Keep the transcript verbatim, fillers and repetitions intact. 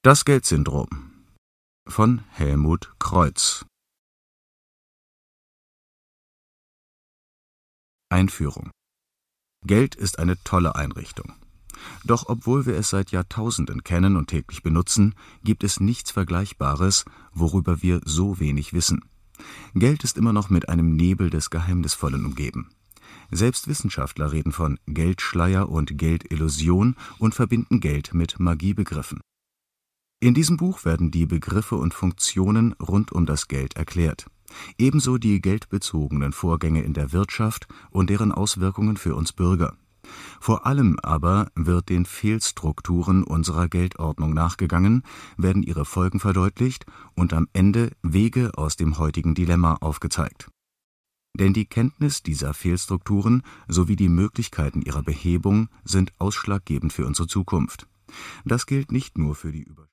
Das Geldsyndrom von Helmut Kreuz. Einführung. Geld ist eine tolle Einrichtung. Doch obwohl wir es seit Jahrtausenden kennen und täglich benutzen, gibt es nichts Vergleichbares, worüber wir so wenig wissen. Geld ist immer noch mit einem Nebel des Geheimnisvollen umgeben. Selbst Wissenschaftler reden von Geldschleier und Geldillusion und verbinden Geld mit Magiebegriffen. In diesem Buch werden die Begriffe und Funktionen rund um das Geld erklärt. Ebenso die geldbezogenen Vorgänge in der Wirtschaft und deren Auswirkungen für uns Bürger. Vor allem aber wird den Fehlstrukturen unserer Geldordnung nachgegangen, werden ihre Folgen verdeutlicht und am Ende Wege aus dem heutigen Dilemma aufgezeigt. Denn die Kenntnis dieser Fehlstrukturen sowie die Möglichkeiten ihrer Behebung sind ausschlaggebend für unsere Zukunft. Das gilt nicht nur für die Über